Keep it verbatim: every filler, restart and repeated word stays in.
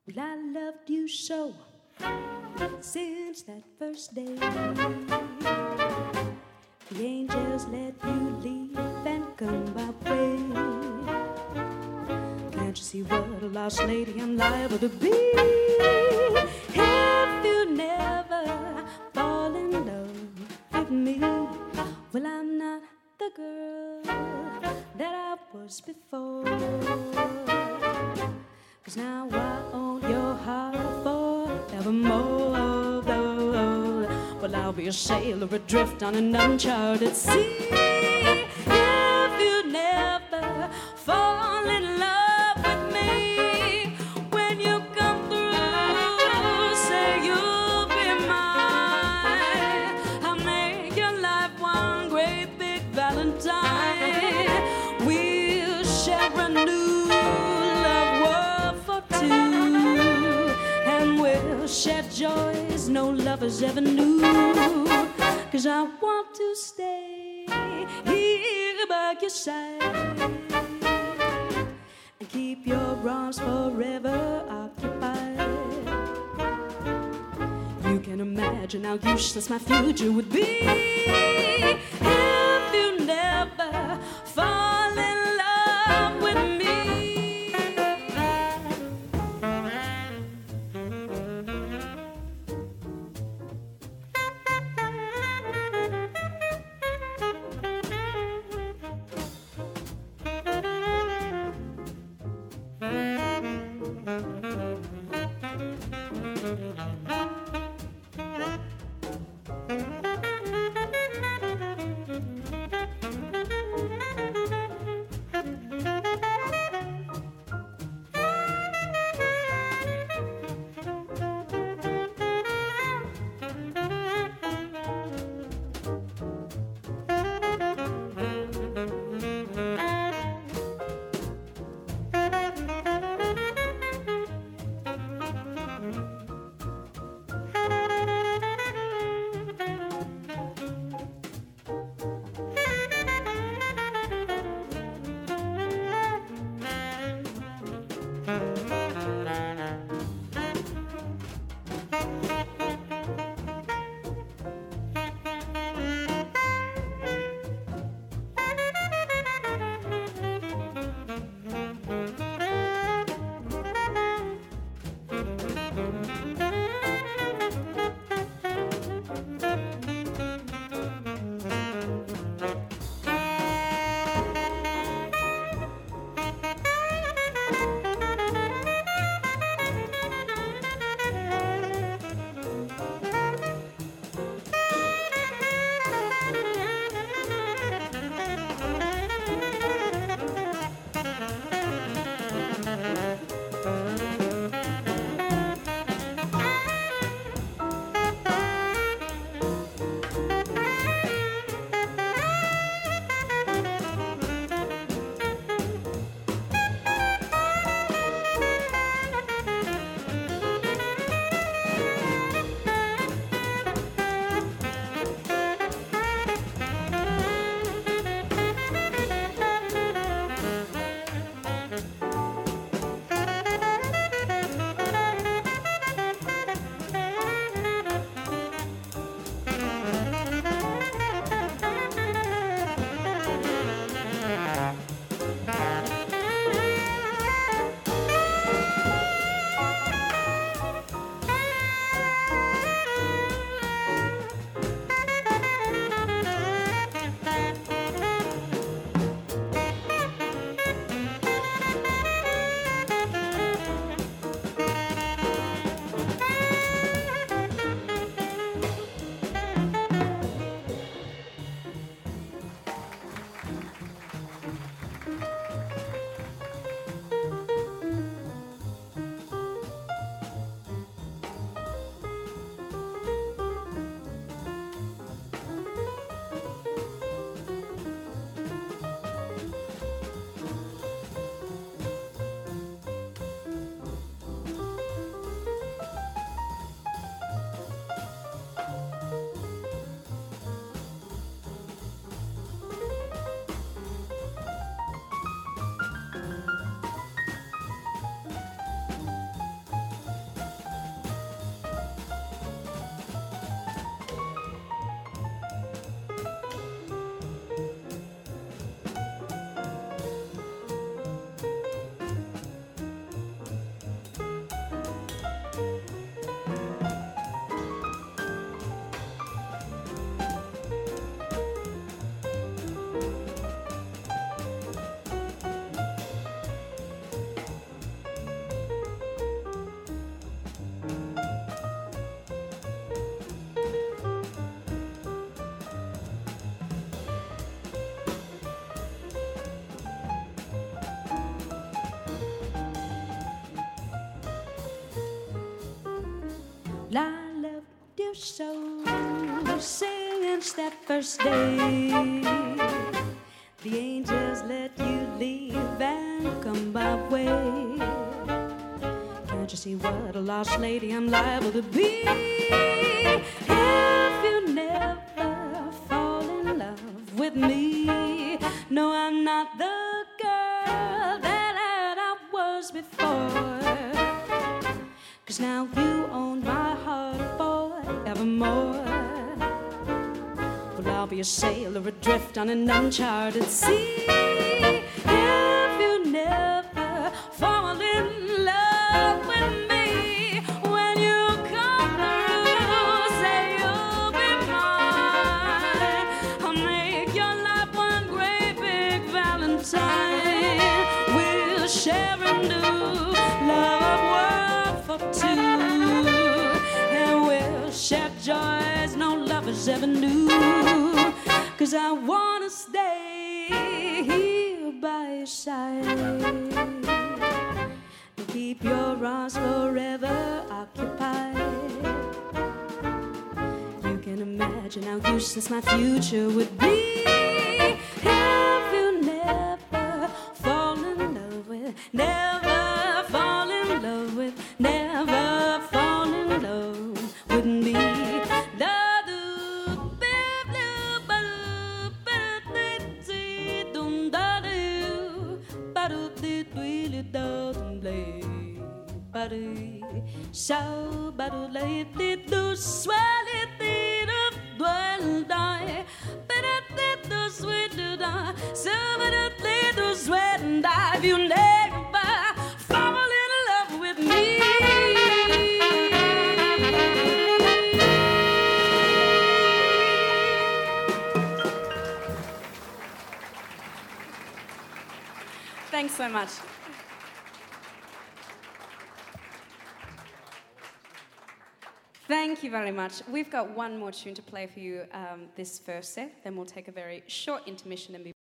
Well, I loved you so since that first day. The angels let you leave and come my way. Can't you see what a lost lady I'm liable to be if you never fall in love with me? Well, I'm not the girl that I was before, 'cause now I own your heart forevermore. Well, I'll be a sailor adrift on an uncharted sea if you never fall in love with me. When you come through, say you'll be mine. I'll make your life one great big valentine. We'll share a new love world for two, and we'll share joys no lovers ever knew. 'Cause I want to stay here by your side and keep your arms forever occupied. You can imagine how useless my future would be if you never fall in love with me. I loved you so, since that first day. The angels let you leave and come my way. Can't you see what a lost lady I'm liable to be if you never fall in love with me? No, I'm not the girl that I was before, 'cause now you own my heart forevermore. Well, I'll be a sailor adrift on an uncharted sea if you never fall in love with me. When you come through, say you'll be mine. I'll make your life one great big Valentine. We'll share a new love world for two, and we'll share joys no lovers ever knew. 'Cause I wanna stay here by your side and keep your arms forever occupied. You can imagine how useless my future would be if you never fall in love with, never fall in love with, never fall in love with me. So badu lay did do swell it did of dwell die, but it did do sweet to die. So but it did do sweat and die. You never fall in love with me. Thanks so much. Thank you very much. We've got one more tune to play for you um, this first set, then we'll take a very short intermission and be